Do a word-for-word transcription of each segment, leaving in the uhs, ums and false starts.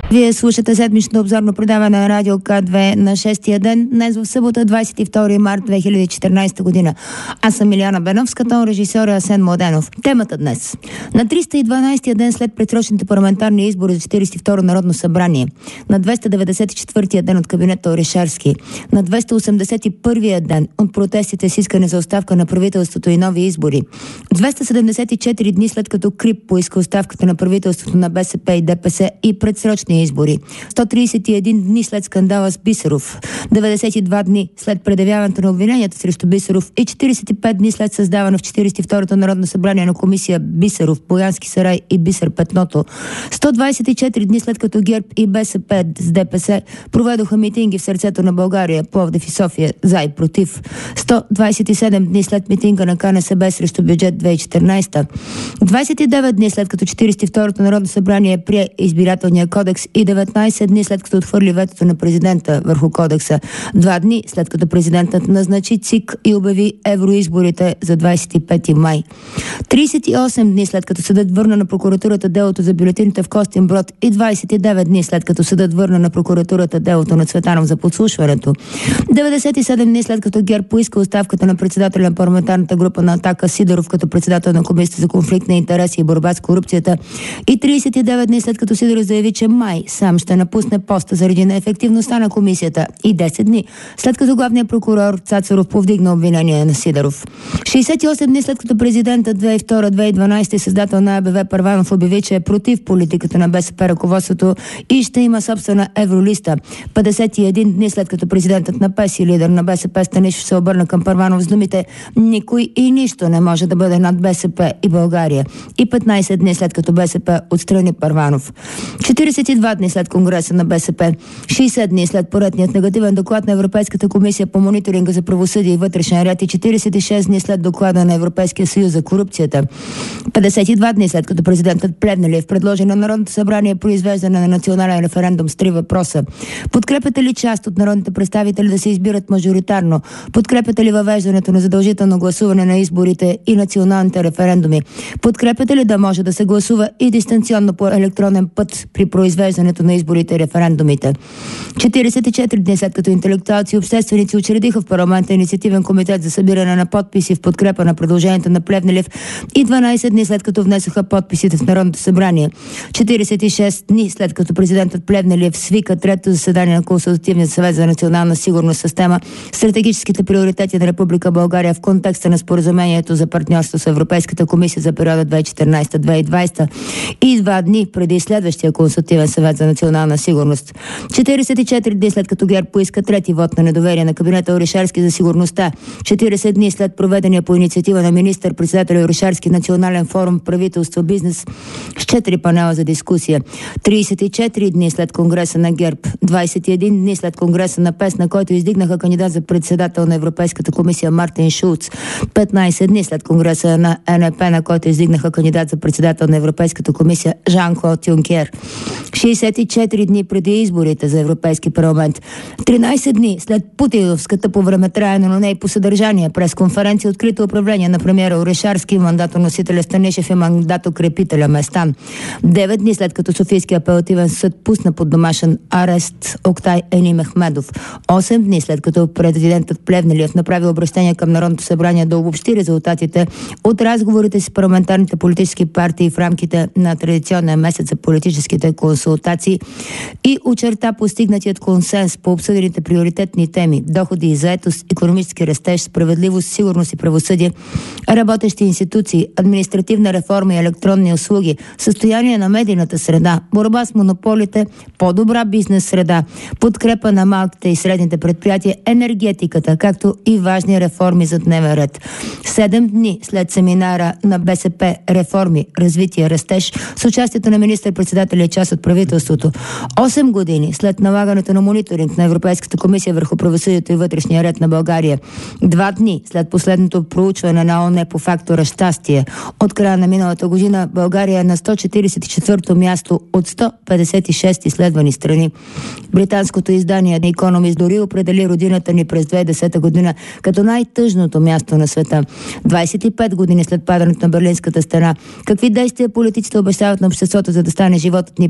Вие слушате седмичното обзорно предаване на Радио К две на шестия ден, днес в събота, двадесет и втори март две хиляди и четиринадесета година. Аз съм Илияна Беновска, тон режисьор е Асен Младенов. Темата днес. На триста и дванадесетия ден след предсрочните парламентарни избори за четиридесет и второ Народно събрание, на двеста деветдесет и четвъртия ден от кабинета Орешарски, на двеста осемдесет и първия ден от протестите с искане за оставка на правителството и нови избори, двеста седемдесет и четири дни след като КРИБ поиска оставката на правителството на БСП и ДПС и предсрочни избори, сто тридесет и един дни след скандала с Бисеров, деветдесет и два дни след предявяването на обвиненията срещу Бисеров и четиридесет и пет дни след създаване в четиридесет и второто Народно събрание на комисия Бисеров, Боянски сарай и Бисер Петното, сто двадесет и четири дни след като ГЕРБ и БСП с ДПС проведоха митинги в сърцето на България, Пловдив и София, за и против, сто двадесет и седем дни след митинга на КНСБ срещу бюджет две хиляди и четиринадесета, двадесет и девет дни след като четиридесет и второто Народно събрание прие избирателния кодекс и деветнадесет дни след като отхвърли ветото на президента върху кодекса, два дни след като президентът назначи ЦИК и обяви евроизборите за двадесет и пети май, тридесет и осем дни след като съдът върна на прокуратурата делото за бюлетините в Костинброд и двадесет и девет дни след като съдът върна на прокуратурата делото на Цветанов за подслушването, деветдесет и седем дни след като ГЕРБ поиска оставката на председателя на парламентарната група на Атака Сидоров като председател на Комисията за конфликт на интереси и борба с корупцията и тридесет и девет дни след като Сидоров заяви, че май сам ще напусне поста заради неефективността на комисията и десет дни след като главният прокурор Цацаров повдигна обвинение на Сидоров. шейсет и осем дни след като президентът две хиляди и втора - две хиляди и дванадесета и създател на АБВ Първанов обяви, че е против политиката на БСП ръководството и ще има собствена евролиста. петдесет и един дни след като президентът на ПЕС и лидер на БСП Станишев се обърна към Първанов с думите "Никой и нищо не може да бъде над БСП и България" и петнадесет дни след като БСП отстрани Първанов. четиридесет и два дни след Конгреса на БСП, шейсет дни след поредният негативен доклад на Европейската комисия по мониторинга за правосъдие и вътрешен ред и четиридесет и шест дни след доклада на Европейския съюз за корупцията, петдесет и два дни след като президентът Плевнелиев предложи на Народното събрание произвеждане на национален референдум с три въпроса. Подкрепяте ли част от народните представители да се избират мажоритарно? Подкрепяте ли въвеждането на задължително гласуване на изборите и националните референдуми? Подкрепяте ли да може да се гласува и дистанционно по електронен път при произвеждането на изборите и референдумите? четиридесет и четири дни след като интелектуалци и общественици учредиха в парламента инициативен комитет за събиране на подписи в подкрепа на предложението на Плевнелиев и дванадесет дни след като внесоха подписите в Народното събрание. четиридесет и шест дни след като президентът Плевнелиев свика трето заседание на Консултативния съвет за национална сигурност с тема "Стратегическите приоритети на Република България в контекста на споразумението за партньорство с Европейската комисия за периода две хиляди и четиринадесета - две хиляди и двадесета" и два дни преди следващия Консултативен съвет за национална сигурност. четиридесет и четири дни след като ГЕРБ поиска трети вод на недоверие на кабинета Орешарски за сигурността. четиридесет дни след проведения по инициатива на министър-председателя Орешарски национален форум правителство бизнес с четири панела за дискусия. тридесет и четири дни след Конгреса на ГЕРБ. двадесет и един дни след Конгреса на ПЕС, на който издигнаха кандидат за председател на Европейската комисия Мартин Шулц. петнадесет дни след Конгреса на ЕНП, на който издигнаха кандидат за председател на Европейската комисия Жан-Клод Юнкер. шейсет и четири дни преди изборите за Европейски парламент. тринадесет дни след путиновската по времетраене, но не и по съдържание пресконференция открито управление на премиера Орешарски, мандатоносителя Станишев и мандатокрепителя Местан. девет дни след като Софийски апелативен съд пусна под домашен арест Октай Ени Мехмедов. осем дни след като президентът Плевнелиев направи обръщение към Народното събрание да обобщи резултатите от разговорите с парламентарните политически партии в рамките на традиционния месец за политическите консултации и очерта постигнатият консенс по обсъдените приоритетни теми: доходи и заетост, икономически растеж, справедливост, сигурност и правосъдие, работещи институции, административна реформа и електронни услуги, състояние на медийната среда, борба с монополите, по-добра бизнес среда, подкрепа на малките и средните предприятия, енергетиката, както и важни реформи за дневен ред. Седем дни след семинара на БСП "Реформи, развитие, растеж" с участието на министър-председателя и част от правителството. осем години след налагането на мониторинг на Европейската комисия върху правосъдието и вътрешния ред на България. Два дни след последното проучване на ООН по фактора щастие. От края на миналата година България е на сто четиридесет и четвърто място от сто петдесет и шест изследвани страни. Британското издание на Economist дори определи родината ни през две хиляди и десета година като най-тъжното място на света. двадесет и пет години след падането на Берлинската стена. Какви действия политиците обещават на обществото, за да стане животът ни по-добър?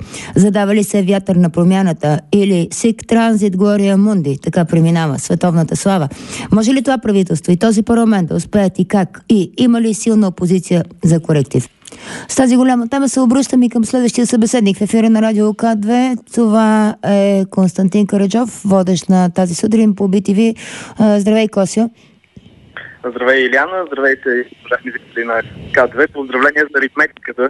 Задава ли се вятър на промяната или Сик Транзит Глория Мунди, така преминава световната слава? Може ли това правителство и този парламент да успеят и как? И има ли силна опозиция за коректив? С тази голяма тема се обръщам и към следващия събеседник в ефира на Радио К две. Това е Константин Караджов, водещ на тази сутрин по Би Ти Ви. Здравей, Косио! Здравей, Иляна! Здравейте, уважаеми зрители на К две! Поздравления за аритметиката.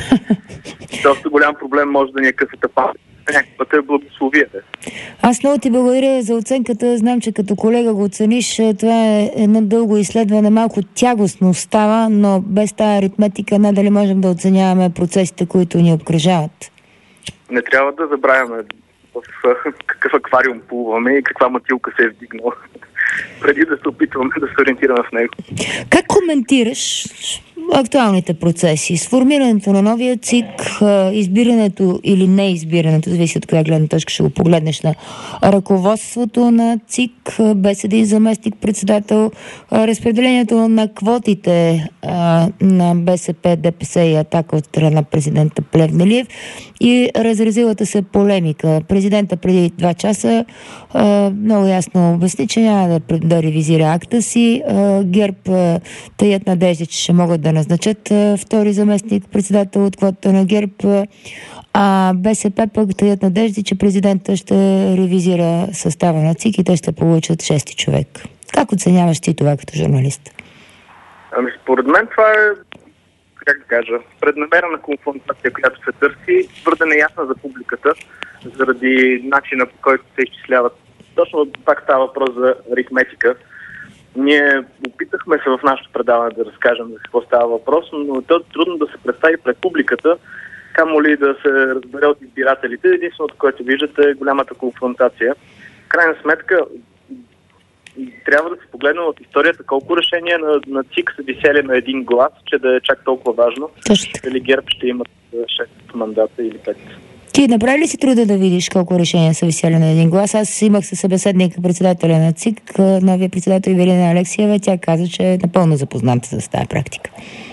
Доста голям проблем може да ни е късата памет. Някаква е благословията. Аз много ти благодаря за оценката. Знам, че като колега го оцениш. Това е едно дълго изследване. Малко тягостно става, но без тази аритметика надали можем да оценяваме процесите, които ни обкръжават. Не трябва да забравяме в какъв аквариум плуваме и каква матилка се е вдигнала, преди да се опитваме да се ориентираме в него. Как коментираш актуалните процеси? Сформирането на новия ЦИК, избирането или не избирането, зависи от коя гледна точка ще го погледнеш, на ръководството на ЦИК, без един заместник-председател, разпределението на квотите на БСП, ДПС и Атака от страна на президента Плевнелиев и разразилата се полемика. Президента преди два часа много ясно обясни, че няма да, да ревизира акта си. ГЕРБ таят надежда, че ще могат да назначат втори заместник председател от квотата на ГЕРБ, а БСП пък таят надежди, че президента ще ревизира състава на ЦИК и те ще получат шести човек. Как оценяваш ти това като журналист? Ами според мен това е, как да кажа, преднамерена конфронтация, която се търси, твърде неясна за публиката, заради начина, по който се изчисляват. Точно пак става въпрос за аритметика. Ние опитахме се в нашото предаване да разкажем за какво става въпрос, но е трудно да се представи пред публиката, камо ли да се разбере от избирателите. Единственото, което виждате, е голямата конфронтация. В крайна сметка, трябва да се погледнем от историята колко решения на, на ЦИК са висели на един глас, че да е чак толкова важно. Дали ГЕРБ ще имат шест мандата или пет. Ти направи ли си труда да видиш колко решения са висели на един глас? Аз имах със събеседник председателя на ЦИК, новия председател Ивелина Алексиева. Тя каза, че е напълно запозната с тази практика.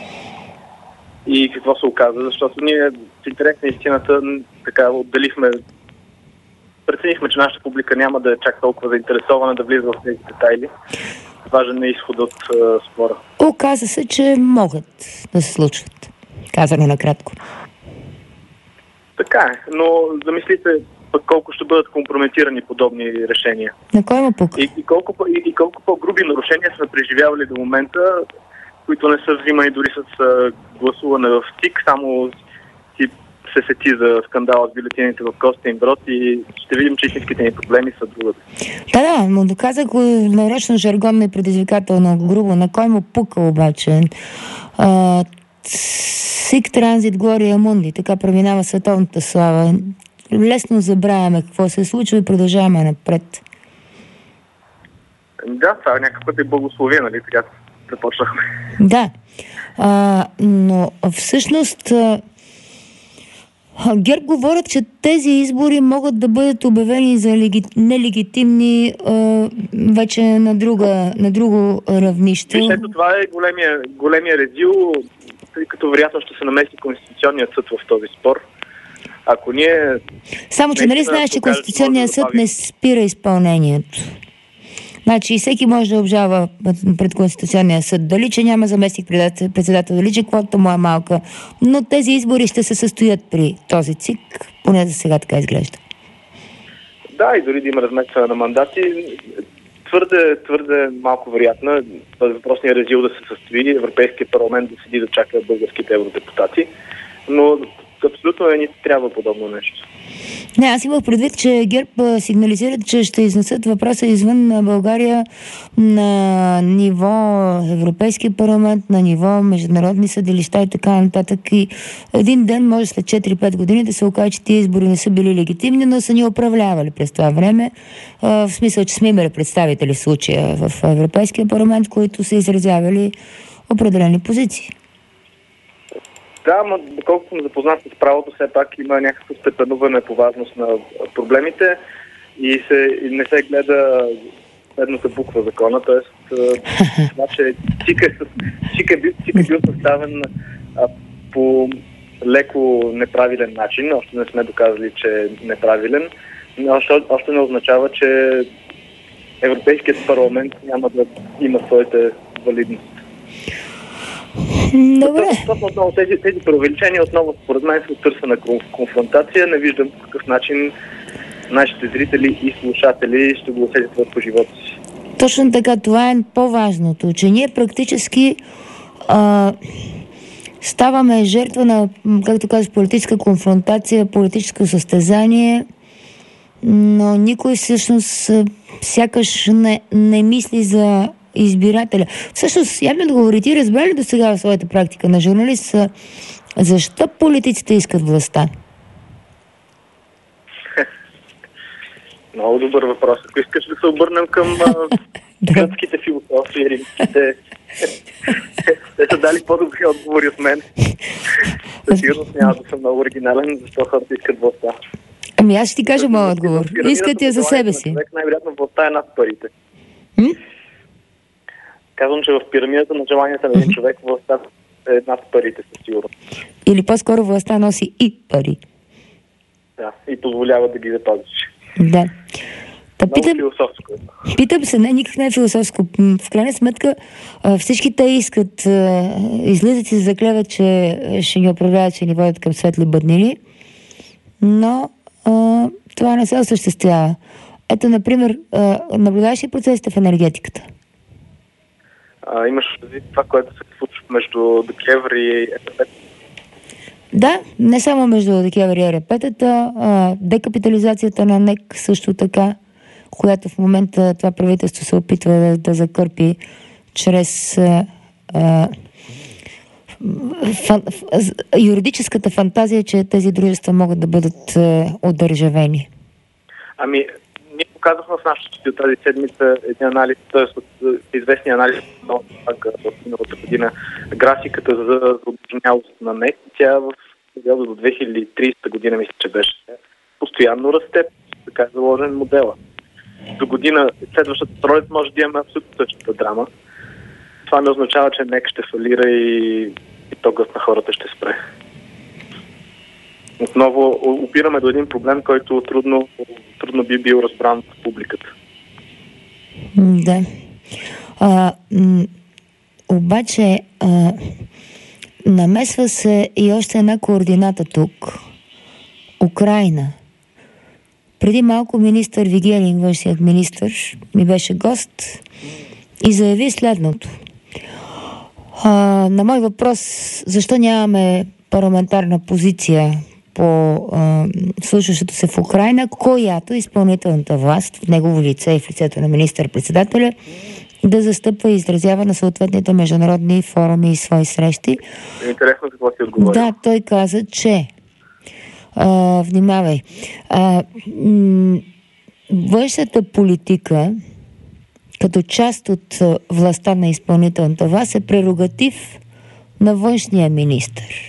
И какво се оказа? Защото ние в интерес на истината така отделихме, преценихме, че нашата публика няма да е чак толкова заинтересована да влиза в тези детайли. Важен е изход от uh, спора. Оказа се, че могат да се случват. Казано накратко. Така е, но замислите пък колко ще бъдат компрометирани подобни решения. На кой му пука? И, и, колко, и, и колко по-груби нарушения сме преживявали до момента, които не са взимани дори с а, гласуване в ЦИК, само си се сети за скандала с бюлетините в Костинброд и ще видим, че истинските ни проблеми са другаде. Да, да, но доказах го нарочно жаргонно и предизвикателно грубо. На кой му пука обаче? А, Сик Транзит Глория Мунди, така преминава световната слава. Лесно забравяме какво се случва и продължаваме напред. Да, това е някаква благословие, нали? Така започнахме. Да, а, но всъщност а, ГЕРБ говорят, че тези избори могат да бъдат обявени за леги... нелегитимни а, вече на, друга, на друго равнище. Виж, ето това е големия, големия резил, тъй като вероятно ще се намеси Конституционният съд в този спор. Ако ние... Само, че нали знаеш, че Конституционният съд не спира изпълнението. Значи всеки може да обжалва пред Конституционния съд. Дали, че няма заместник председател, дали, че квотата му е малка. Но тези избори ще се състоят при този ЦИК. Поне за сега така изглежда. Да, и дори да има разместване на мандати, твърде, твърде малко вероятно въпросният резил да се състои, Европейския парламент да седи да чака българските евродепутати. Но абсолютно не ни трябва подобно нещо. Не, аз имах предвид, че ГЕРБ сигнализират, че ще изнесат въпроса извън на България на ниво Европейски парламент, на ниво международни съдилища и така нататък. И един ден, може след четири-пет години, да се окаже, че тия избори не са били легитимни, но са ни управлявали през това време. В смисъл, че сме имали представители в случая в Европейския парламент, които са изразявали определени позиции. Да, но доколкото съм запознат с правото, все пак има някакво степенуване по важност на проблемите и, се, и не се гледа следната буква закона, т.е. това, че ЦИК е, ЦИК е, бил, ЦИК е бил съставен а, по леко неправилен начин, още не сме доказали, че е неправилен, но още, още не означава, че Европейският парламент няма да има своите валидност. Добре. Защото отново тези, тези преувеличения отново според мен са търсена конфронтация. Не виждам по какъв начин нашите зрители и слушатели ще го усетят върху живота си. Точно така, това е по-важното, че ние практически а, ставаме жертва на, както казах, политическа конфронтация, политическо състезание, но никой всъщност сякаш не, не мисли за избирателя. Всъщност, я ми отговори, ти разбрали до сега в своята практика на журналист, защо политиците искат властта? Много добър въпрос. Ако искаш да се обърнем към гръцките философи, римските, те са дали по-добри отговори от мен. Със сигурност няма да съм много оригинален, защо хората искат властта. Ами аз ще ти кажа моят отговор. Искат я за себе си. Най-вероятно властта е над парите. М? Казвам, че в пирамидата на желанията на един човек властта е над парите, със сигурност. Или по-скоро властта носи и пари. Да, и позволява да ги запазиш. Да. Та, Много питам, философско. питам се, не, никак не е философско. В крайна сметка всички те искат, излизат и се заклеват, че ще ни управляват, че ни водят към светли бъднини, но а, това не се осъществява. Ето, например, а, наблюдаваш ли процесите в енергетиката? А, имаш това, което се случва между ДКЕВР и ЕРП? Да, не само между ДКЕВР и ЕРП-тата, а, декапитализацията на НЕК също така, която в момента това правителство се опитва да, да закърпи чрез а, а, фан, ф, юридическата фантазия, че тези дружества могат да бъдат а, одържавени. Ами, ние показахме в нашото студио тази седмица един анализ, т.е. от известния анализ от миналата година, графиката за задлъжнялост на НЕК. Тя в периода до две хиляди и тридесета година, мисля, че беше, постоянно расте, така е заложен модела. До година, следващата пролет може да имаме абсолютно същата драма. Това не означава, че НЕК ще фалира и, и токът на хората ще спре. Отново опираме до един проблем, който трудно, трудно би бил разбран в публиката. Да. А, м- обаче а, намесва се и още една координата тук. Украйна. Преди малко министър Вигенин, външният министър, ми беше гост и заяви следното. А, на мой въпрос, защо нямаме парламентарна позиция по а, случващото се в Украйна, която изпълнителната власт в негово лице и в лицето на министър-председателя да застъпва и изразява на съответните международни форуми и свои срещи. Интересно какво ти отговори. Да, той каза, че а, внимавай, а, м- външната политика като част от властта на изпълнителната власт е прерогатив на външния министър.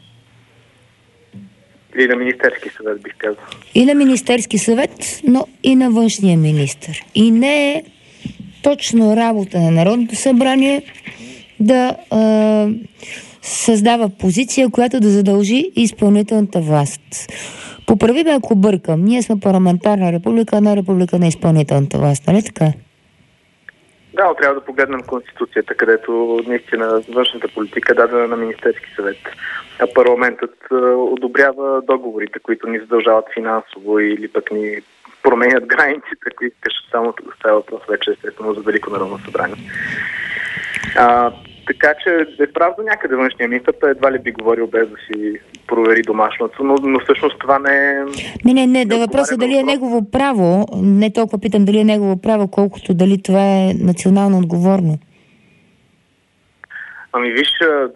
Или на Министерски съвет, бих казал. И на Министерски съвет, но и на външния министър. И не е точно работа на Народното събрание да а, създава позиция, която да задължи изпълнителната власт. Поправи ме, ако бъркам. Ние сме парламентарна република, а не република на изпълнителната власт. Нали така? Да, но трябва да погледнем Конституцията, където наистина външната политика е дадена на Министерски съвет. А парламентът а, одобрява договорите, които ни задължават финансово или пък ни променят границите, ако искаш, само да става въпрос вече естествено за Велико народно събрание. А, така че е прав до някъде външния министър, той едва ли би говорил без да си провери домашното, но, но всъщност това не е... Не, не, не, да въпросът дали е негово право, не толкова питам дали е негово право, колкото дали това е национално отговорно. Ами виж,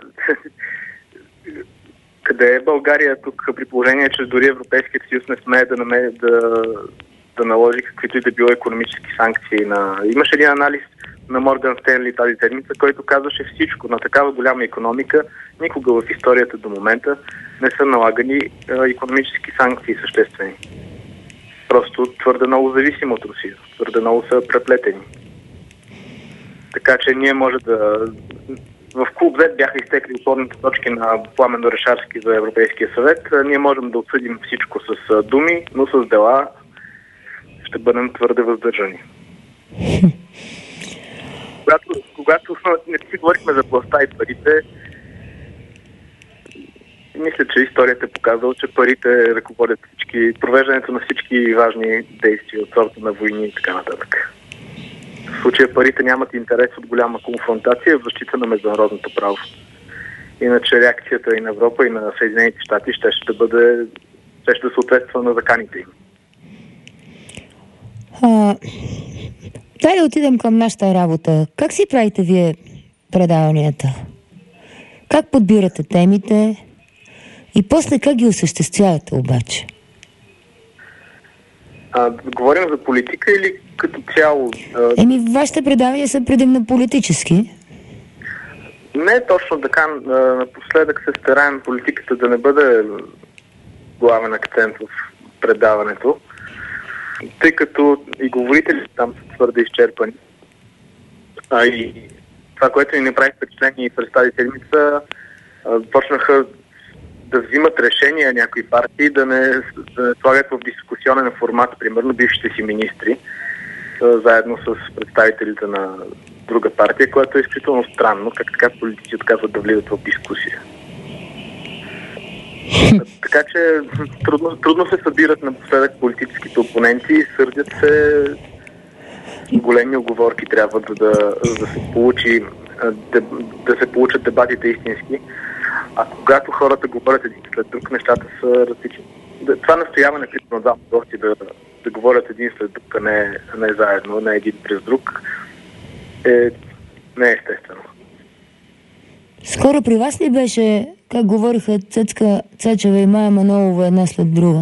къде е България тук, при положение, че дори Европейският съюз не смее да, намери, да, да наложи каквито и да било икономически санкции на... Имаше един анализ на Морган Стенли тази седмица, който казваше всичко. На такава голяма икономика никога в историята до момента не са налагани а, икономически санкции съществени. Просто твърде много зависимо от Русия. Твърде много са преплетени. Така че ние може да... в клуб Z бяха изтекли опорните точки на Пламен Орешарски за Европейския съвет. Ние можем да обсъдим всичко с думи, но с дела ще бъдем твърде въздържани. Когато, когато не си говорихме за властта и парите, мисля, че историята е показала, че парите ръководят всички, провеждането на всички важни действия от сорта на войни и така нататък. В случая парите нямат интерес от голяма конфронтация в защита на международното право. Иначе реакцията и на Европа, и на Съединените щати ще, ще бъде, ще, ще съответства на заканите им. А, дай да отидем към нашата работа. Как си правите вие предаванията? Как подбирате темите? И после как ги осъществявате обаче? А, говорим за политика или като цяло? А... Еми, вашите предавания са предимно политически. Не точно така. Напоследък се стараем политиката да не бъде главен акцент в предаването, тъй като и говорителите там са твърде изчерпани. А и това, което ни не прави впечатление и през тази седмица, почнаха да взимат решения някои партии да не, да не слагат в дискусионен формат, примерно бившите си министри, заедно с представителите на друга партия, което е изключително странно, как така политици отказват да влизат в дискусия. Така че трудно, трудно се събират напоследък политическите опоненти и сърдят се, големи оговорки трябва да, да, да се получи, да, да се получат дебатите истински. А когато хората говорят един след друг, нещата са различни. Това настояване при двама гости да, да говорят един след друг, а не, не заедно, не един през друг, е не е естествено. Скоро при вас ли беше, как говориха Цецка Цачева и Мая Манолова една след друга?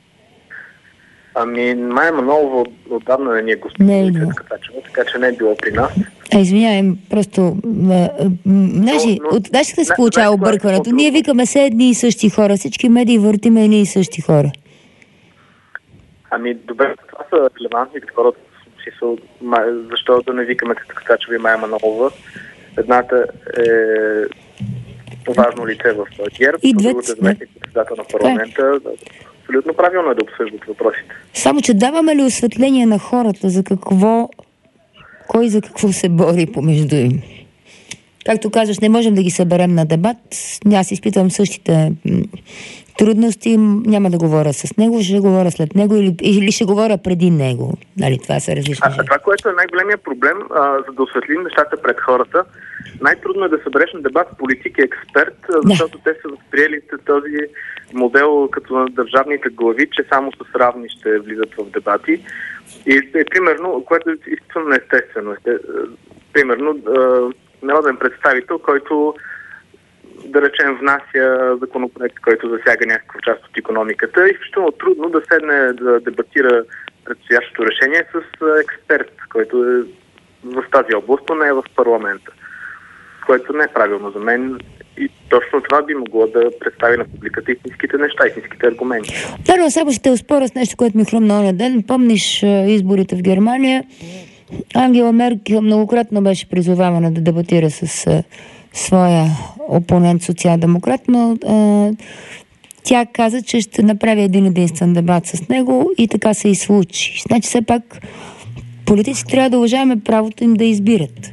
Ами, Мая Манолова отдавна не ни е господин Цецка Цачева, така че не е било при нас. А, извинявай, просто... Знаеш, знаеш как се получава объркването? Ние викаме се едни и същи хора, всички медии въртиме едни и същи хора. Ами, добре, това са релевантните хора, защо да не викаме Цецка Цачева и Мая Манолова. Едната е важно лице в ГЕРБ, другата е заместник председател на парламента. Абсолютно правилно е да обсъждат въпросите. Само, че даваме ли осветление на хората за какво, кой за какво се бори помежду им? Както казваш, не можем да ги съберем на дебат. Аз изпитвам същите трудности, няма да говоря с него, ще говоря след него или, или ще говоря преди него. Нали, това са различни. А, това, което е най-големият проблем, а, за да осветлим нещата пред хората, най-трудно е да събереш на дебат политик и експерт, защото да. Те са възприели този модел като на държавните глави, че само с равни ще влизат в дебати. И е, примерно, което е изключително неестествено. Е, примерно, е, народен представител, който, да речем, внася законопроект, който засяга някаква част от икономиката, е изключително трудно да седне да дебатира предстоящото решение с експерт, който е в тази област, но не е в парламента, което не е правилно за мен. И точно това би могло да представи на публиката истинските неща, истинските аргументи. Да, но само ще те успоря с нещо, което ми хрумна оня ден. Помниш изборите в Германия? Ангела Меркел многократно беше призовавана да дебатира с а, своя опонент социал-демократ, но а, тя каза, че ще направи един единствен дебат с него и така се и случи. Значи все пак политици трябва да уважаваме правото им да избират.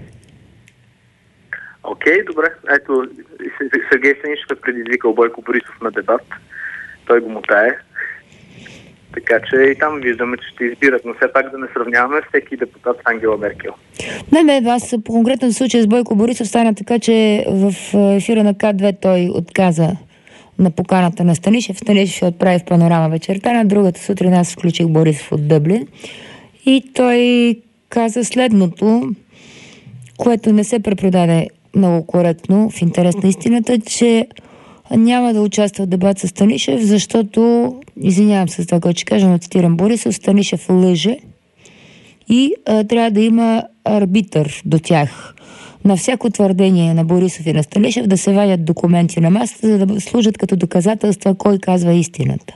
Окей, okay, добре. Ето, Сергей Станишев е предизвикал Бойко Борисов на дебат. Той го мотае. Така че и там виждаме, че ще избират, но все пак да не сравняваме всеки депутат с Ангела Меркел. Не, не, аз по конкретен случай с Бойко Борисов стана така, че в ефира на К две той отказа на поканата на Станишев. Станишев ще отправи в Панорама вечерта. На другата сутрин аз включих Борисов от Дъблин. И той каза следното, което не се препродаде много коректно в интерес на истината, че няма да участва в дебат с Станишев, защото, извинявам се за това, което ще кажа, но цитирам Борисов, Станишев лъже и а, трябва да има арбитър до тях. На всяко твърдение на Борисов и на Станишев да се вадят документи на масата, за да служат като доказателства кой казва истината.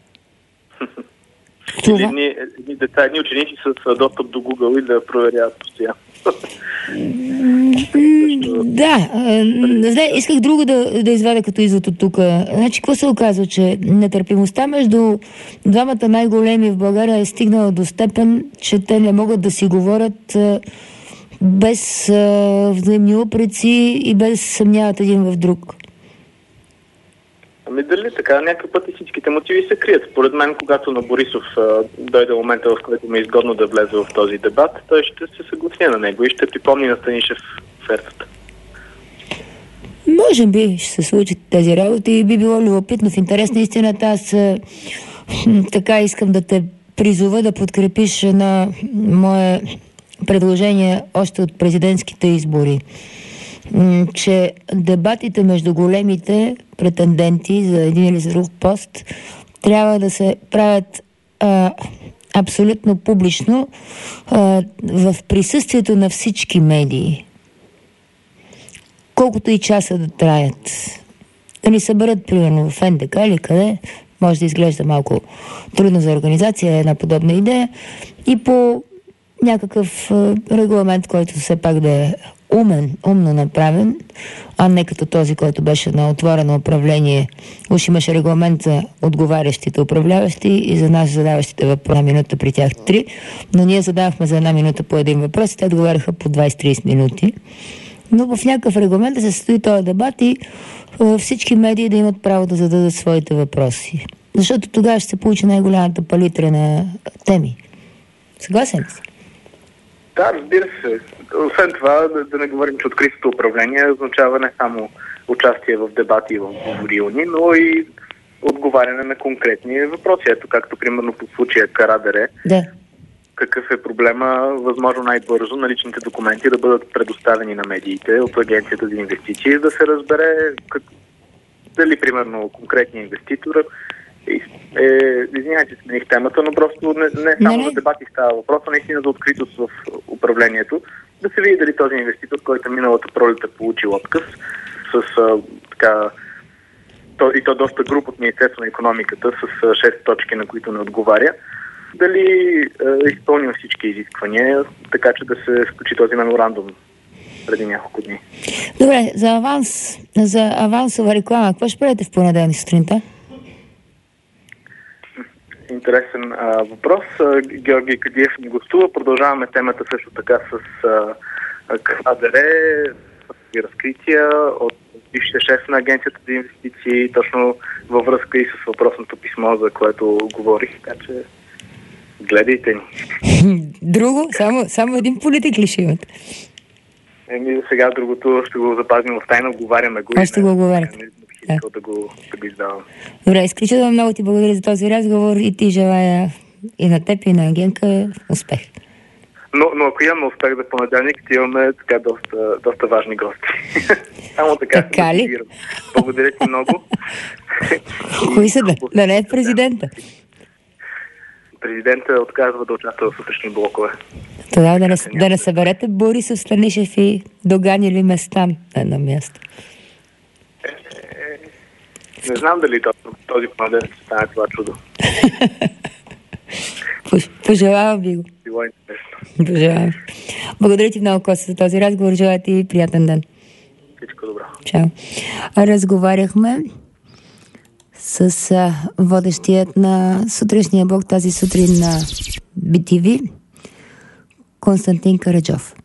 Това... Едни, едни деца, едни ученици с достъп до Google и да проверяват постоянно. Да, зле, исках друго да, да извадя като извод от тук. Значи, какво се оказва, че нетърпимостта между двамата най-големи в България е стигнала до степен, че те не могат да си говорят а, без а, взаимни упреци и без да се съмняват един в друг. Ами дали така? Някакъв път и всичките мотиви се крият. Според мен, когато на Борисов а, дойде момента, в който ми е изгодно да влезе в този дебат, той ще се съгласи на него и ще припомни на Станишев офертата. Може би ще се случат тези работи и би било любопитно. В интерес на истината, аз а, така искам да те призова да подкрепиш на мое предложение още от президентските избори, че дебатите между големите претенденти за един или за друг пост трябва да се правят а, абсолютно публично а, в присъствието на всички медии. Колкото и часа да траят. Да ни съберат, примерно, в Ен Де Ка или къде, може да изглежда малко трудно за организация, една подобна идея, и по някакъв а, регламент, който все пак да е умен, умно направен, а не като този, който беше на отворено управление. Уж имаше регламент за отговарящите управляващи и за нас задаващите въпрос на минута, при тях три, но ние задавахме за една минута по един въпрос и те отговаряха по двайсет-трийсет минути. Но в някакъв регламент да се състои този дебат и е, всички медии да имат право да зададат своите въпроси. Защото тогава ще се получи най-голямата палитра на теми. Съгласен ли си? Да, разбира се. Освен това, да, да не говорим, че откритото управление означава не само участие в дебати и в говорилни, но и отговаряне на конкретни въпроси. Ето, както примерно по случая Карадере. Да. Какъв е проблема, възможно най-бързо, наличните документи да бъдат предоставени на медиите от Агенцията за инвестиции, да се разбере как, дали, примерно, конкретният инвеститор е, извинявайте, смених темата, но просто не, не само за дебати става въпрос, а наистина за откритост в управлението. Да се види дали този инвеститор, който миналата пролет е получил отказ с а, така, то, и то доста груп от Министерство на икономиката с шест точки, на които не отговаря, дали е изпълнил всички изисквания, така че да се включи този меморандум преди няколко дни. Добре, за аванс, за авансова реклама, какво ще правите в понеделник сутринта? Интересен а, въпрос. А, Георги Кадиев ни гостува. Продължаваме темата също така с Карадере, разкрития от бившия шеф на Агенцията за инвестиции, точно във връзка и с въпросното писмо, за което говорих. Така че гледайте ни. Друго? Само, само един политик ли ще имате? Еми, сега другото ще го запазим в тайна, оговаряме го. Още го оговаряте. Не бих искал да го, да го издавам. Добре, изключително много ти благодаря за този разговор и ти желая и на теб, и на Генка успех. Но, но ако имаме успех за понеделник, ще имаме така доста, доста важни гости. Само така. Така ли? Благодаря ти много. Кои са да? Да не е президента. Президента отказва да участва в сутрешни блокове. Тогава да не, да не съберете Борисов, Станишев и Доган или Местан на едно място. Е, е, не знам дали този понеделник ще стане това чудо. Пожелавам ви го. Било интересно. Пожелавам. Благодаря ти много, Коста, за този разговор. Желая ти приятен ден. Всичко добро. Чао. Разговаряхме с а, водещият на сутрешния блок тази сутрин на Би Ти Ви Константин Караджов.